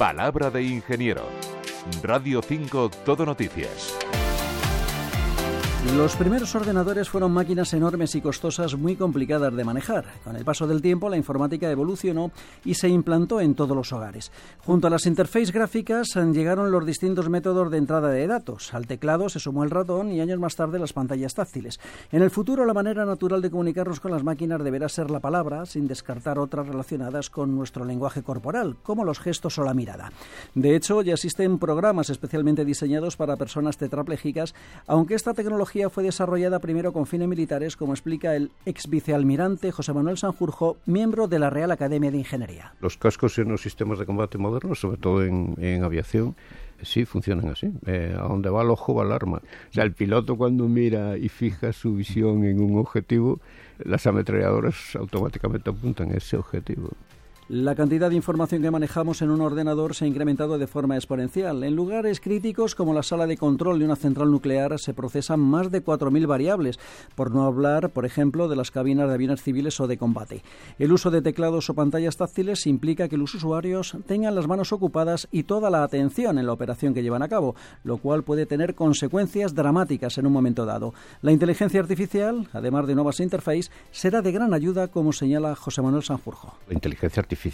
Palabra de ingeniero. Radio 5 Todo Noticias. Los primeros ordenadores fueron máquinas enormes y costosas muy complicadas de manejar. Con el paso del tiempo, la informática evolucionó y se implantó en todos los hogares. Junto a las interfaces gráficas llegaron los distintos métodos de entrada de datos. Al teclado se sumó el ratón y años más tarde las pantallas táctiles. En el futuro, la manera natural de comunicarnos con las máquinas deberá ser la palabra, sin descartar otras relacionadas con nuestro lenguaje corporal, como los gestos o la mirada. De hecho, ya existen programas especialmente diseñados para personas tetraplégicas, aunque esta tecnología fue desarrollada primero con fines militares, como explica el ex vicealmirante José Manuel Sanjurjo, miembro de la Real Academia de Ingeniería. Los cascos en los sistemas de combate modernos, sobre todo en aviación, sí funcionan así. A donde va el ojo va el arma. O sea, el piloto cuando mira y fija su visión en un objetivo, las ametralladoras automáticamente apuntan a ese objetivo. La cantidad de información que manejamos en un ordenador se ha incrementado de forma exponencial. En lugares críticos como la sala de control de una central nuclear se procesan más de 4.000 variables, por no hablar, por ejemplo, de las cabinas de aviones civiles o de combate. El uso de teclados o pantallas táctiles implica que los usuarios tengan las manos ocupadas y toda la atención en la operación que llevan a cabo, lo cual puede tener consecuencias dramáticas en un momento dado. La inteligencia artificial, además de nuevas interfaces, será de gran ayuda, como señala José Manuel Sanjurjo. La inteligencia artificial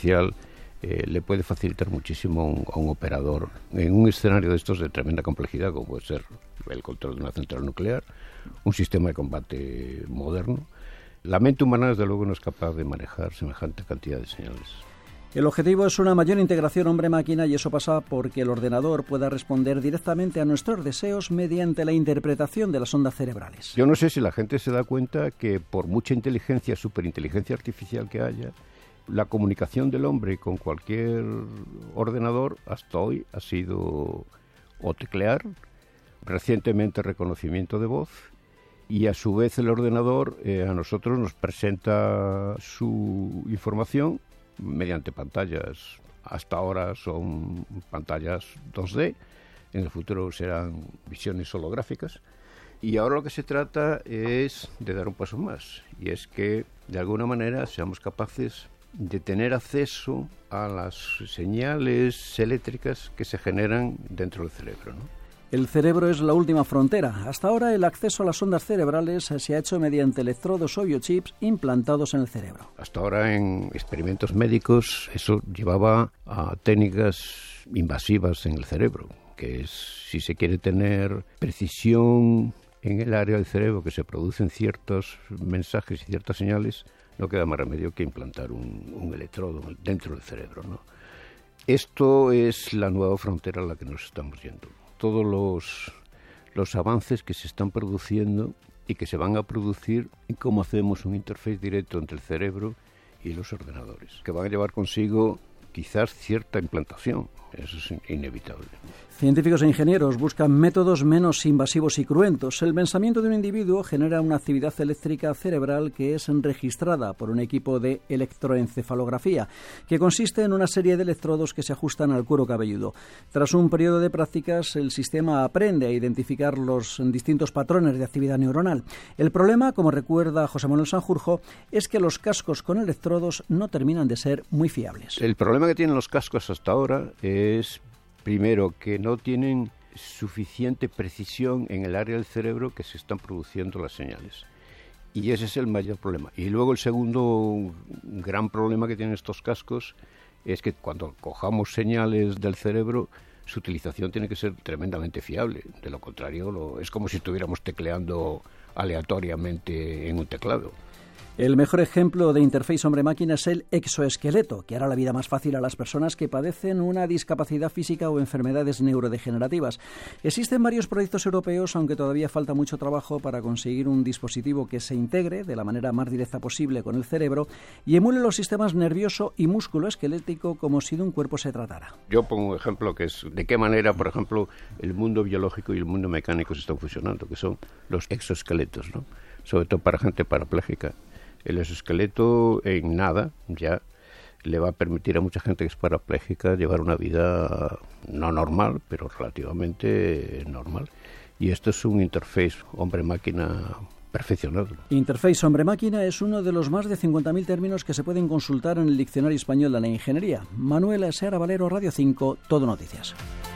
le puede facilitar muchísimo a un operador en un escenario de estos de tremenda complejidad, como puede ser el control de una central nuclear, un sistema de combate moderno. La mente humana, desde luego, no es capaz de manejar semejante cantidad de señales. El objetivo es una mayor integración hombre-máquina, y eso pasa porque el ordenador pueda responder directamente a nuestros deseos mediante la interpretación de las ondas cerebrales. Yo no sé si la gente se da cuenta que por mucha inteligencia, superinteligencia artificial que haya, la comunicación del hombre con cualquier ordenador hasta hoy ha sido o teclear, recientemente reconocimiento de voz, y a su vez el ordenador a nosotros nos presenta su información mediante pantallas. Hasta ahora son pantallas 2D, en el futuro serán visiones holográficas, y ahora lo que se trata es de dar un paso más, y es que de alguna manera seamos capaces de tener acceso a las señales eléctricas que se generan dentro del cerebro, ¿no? El cerebro es la última frontera. Hasta ahora el acceso a las ondas cerebrales se ha hecho mediante electrodos o biochips implantados en el cerebro. Hasta ahora en experimentos médicos eso llevaba a técnicas invasivas en el cerebro, que es, si se quiere tener precisión en el área del cerebro que se producen ciertos mensajes y ciertas señales, no queda más remedio que implantar un electrodo dentro del cerebro, ¿no? Esto es la nueva frontera a la que nos estamos yendo. Todos los avances que se están produciendo y que se van a producir en cómo hacemos un interface directo entre el cerebro y los ordenadores, que van a llevar consigo quizás cierta implantación. Eso es inevitable. Científicos e ingenieros buscan métodos menos invasivos y cruentos. El pensamiento de un individuo genera una actividad eléctrica cerebral que es registrada por un equipo de electroencefalografía, que consiste en una serie de electrodos que se ajustan al cuero cabelludo. Tras un periodo de prácticas, el sistema aprende a identificar los distintos patrones de actividad neuronal. El problema, como recuerda José Manuel Sanjurjo, es que los cascos con electrodos no terminan de ser muy fiables. El problema que tienen los cascos hasta ahora es, primero, que no tienen suficiente precisión en el área del cerebro que se están produciendo las señales. Y ese es el mayor problema. Y luego el segundo gran problema que tienen estos cascos es que cuando cojamos señales del cerebro, su utilización tiene que ser tremendamente fiable. De lo contrario, es como si estuviéramos tecleando aleatoriamente en un teclado. El mejor ejemplo de interface hombre-máquina es el exoesqueleto, que hará la vida más fácil a las personas que padecen una discapacidad física o enfermedades neurodegenerativas. Existen varios proyectos europeos, aunque todavía falta mucho trabajo para conseguir un dispositivo que se integre de la manera más directa posible con el cerebro y emule los sistemas nervioso y musculoesquelético como si de un cuerpo se tratara. Yo pongo un ejemplo que es de qué manera, por ejemplo, el mundo biológico y el mundo mecánico se están fusionando, que son los exoesqueletos, ¿no? Sobre todo para gente parapléjica. El exoesqueleto en nada ya le va a permitir a mucha gente que es parapléjica llevar una vida no normal, pero relativamente normal. Y esto es un interface hombre-máquina perfeccionarlo. Interface hombre-máquina es uno de los más de 50.000 términos que se pueden consultar en el Diccionario Español de la Ingeniería. Manuel Seara Valero, Radio 5, Todo Noticias.